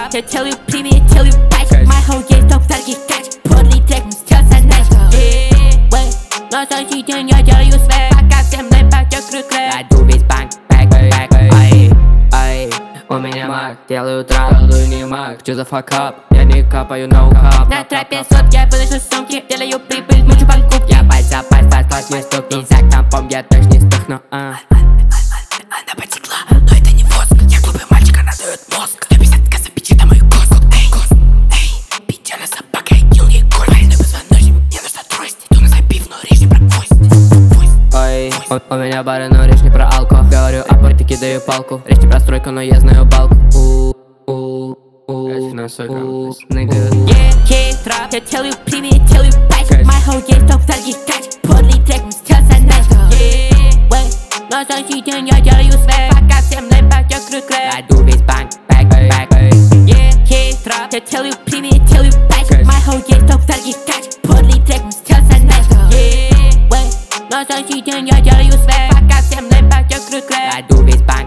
drop. Я телю привет, телю патч. My whole game топ тарги кач. Подлый трек, мстился наш. На следующий день я делаю свек. Пока всем наебать, я крик. Найду весь банк, ай, у меня маг, делаю трап, делаю не маг. Что за факап, я не капаю, no cap. На трапе сот, я вылежу сумки, делаю прибыль, мучу банку. Я пальца, пальц, мой стук, нельзя к тампом, я точно не стухну. Она потекла, но это не воск. Я глупый мальчик, она дает мозг. 150 касса, пичи, это мой коск. Эй, пить, она собака, я килл ей коль. Варенный позвоночник, мне нужна трость. Иду на запив, но речь не про гвоздь. Ой, у меня бары, но речь не про алко. Говорю о порте, кидаю палку. Речь не про стройку, но я знаю балку. Трап, я телю привет, телю патч. My whole game топ тарги кач. Подлый трек, мстился наш. На следующий день я делаю свек. Пока всем наебать, я крик. Найду весь банк, трап, я телю привет, телю патч. My whole game топ тарги кач. Подлый трек, мстился наш. На следующий день я делаю свек. Пока всем наебать, я крик. Найду весь банк.